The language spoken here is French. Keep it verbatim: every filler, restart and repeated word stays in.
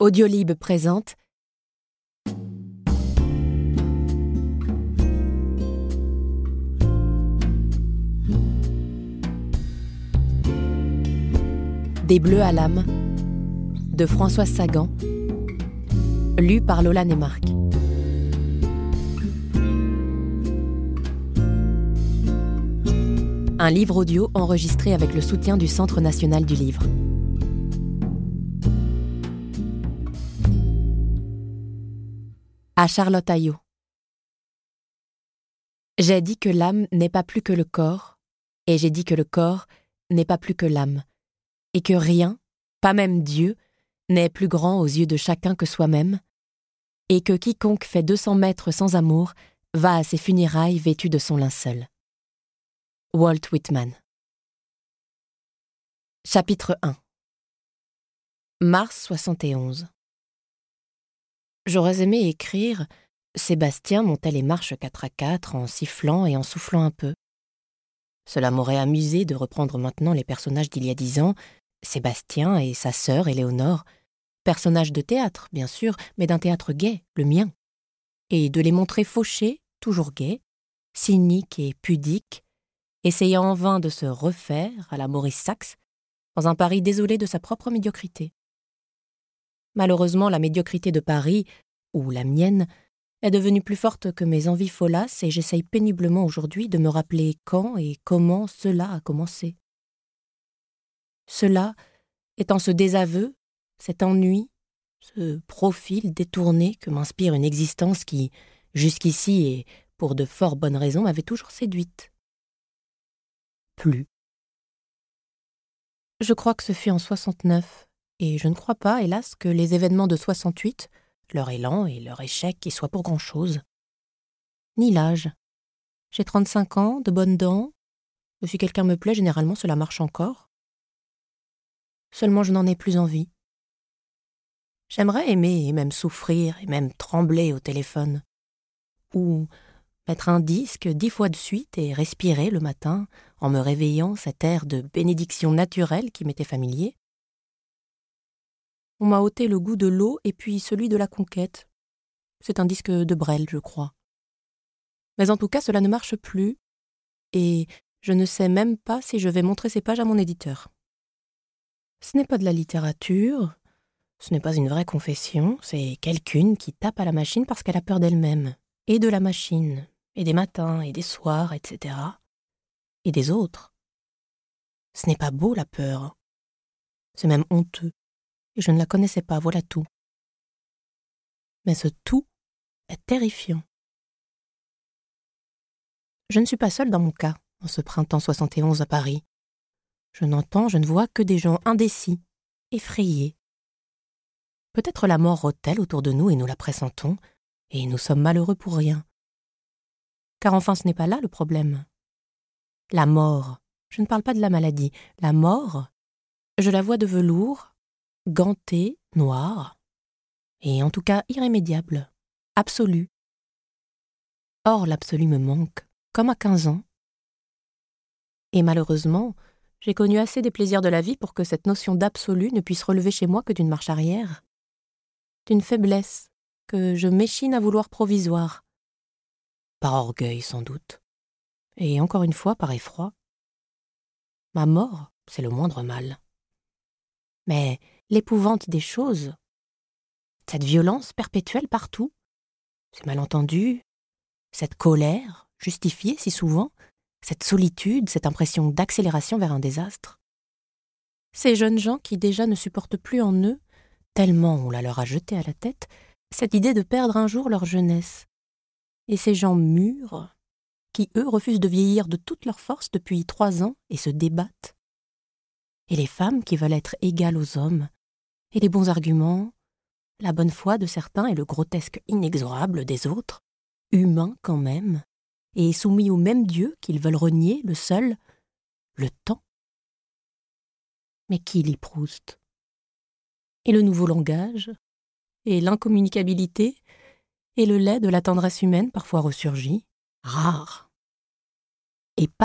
Audiolib présente Des bleus à l'âme de Françoise Sagan, lu par Lola Neymark. Un livre audio enregistré avec le soutien du Centre national du livre. À Charlotte Ayot. J'ai dit que l'âme n'est pas plus que le corps, et j'ai dit que le corps n'est pas plus que l'âme, et que rien, pas même Dieu, n'est plus grand aux yeux de chacun que soi-même, et que quiconque fait deux cents mètres sans amour va à ses funérailles vêtu de son linceul. Walt Whitman. Chapitre un. Mars soixante et onze. J'aurais aimé écrire « Sébastien montait les marches quatre à quatre en sifflant et en soufflant un peu ». Cela m'aurait amusé de reprendre maintenant les personnages d'il y a dix ans, Sébastien et sa sœur Éléonore, personnages de théâtre, bien sûr, mais d'un théâtre gai, le mien, et de les montrer fauchés, toujours gais, cyniques et pudiques, essayant en vain de se refaire à la Maurice Sacks, dans un Paris désolé de sa propre médiocrité. Malheureusement, la médiocrité de Paris, ou la mienne, est devenue plus forte que mes envies follasses et j'essaye péniblement aujourd'hui de me rappeler quand et comment cela a commencé. Cela étant ce désaveu, cet ennui, ce profil détourné que m'inspire une existence qui, jusqu'ici et pour de fort bonnes raisons, m'avait toujours séduite. Plus. Je crois que ce fut en soixante-neuf, et je ne crois pas, hélas, que les événements de soixante-huit, leur élan et leur échec, y soient pour grand-chose. Ni l'âge. J'ai trente-cinq ans, de bonnes dents, et si quelqu'un me plaît, généralement cela marche encore. Seulement je n'en ai plus envie. J'aimerais aimer et même souffrir et même trembler au téléphone. Ou mettre un disque dix fois de suite et respirer le matin en me réveillant cet air de bénédiction naturelle qui m'était familier. On m'a ôté le goût de l'eau et puis celui de la conquête. C'est un disque de Brel, je crois. Mais en tout cas, cela ne marche plus et je ne sais même pas si je vais montrer ces pages à mon éditeur. Ce n'est pas de la littérature, ce n'est pas une vraie confession, c'est quelqu'une qui tape à la machine parce qu'elle a peur d'elle-même, et de la machine, et des matins, et des soirs, et cetera, et des autres. Ce n'est pas beau, la peur. C'est même honteux, et je ne la connaissais pas, voilà tout. Mais ce tout est terrifiant. Je ne suis pas seule dans mon cas, en ce printemps soixante et onze à Paris. Je n'entends, je ne vois que des gens indécis, effrayés. Peut-être la mort rôde-t-elle autour de nous et nous la pressentons, et nous sommes malheureux pour rien. Car enfin ce n'est pas là le problème. La mort, je ne parle pas de la maladie, la mort, je la vois de velours, gantée, noire, et en tout cas irrémédiable, absolue. Or l'absolu me manque, comme à quinze ans. Et malheureusement, j'ai connu assez des plaisirs de la vie pour que cette notion d'absolu ne puisse relever chez moi que d'une marche arrière, d'une faiblesse que je m'échine à vouloir provisoire. Par orgueil sans doute, et encore une fois par effroi. Ma mort, c'est le moindre mal. Mais l'épouvante des choses, cette violence perpétuelle partout, ces malentendus, cette colère, justifiée si souvent, cette solitude, cette impression d'accélération vers un désastre. Ces jeunes gens qui déjà ne supportent plus en eux, tellement on la leur a jeté à la tête, cette idée de perdre un jour leur jeunesse. Et ces gens mûrs, qui eux refusent de vieillir de toute leur force depuis trois ans et se débattent. Et les femmes qui veulent être égales aux hommes, et les bons arguments, la bonne foi de certains et le grotesque inexorable des autres, humains quand même, et soumis au même Dieu qu'ils veulent renier, le seul, le temps. Mais qui lit Proust? Et le nouveau langage? Et l'incommunicabilité? Et le lait de la tendresse humaine parfois ressurgi? Rare. Et pas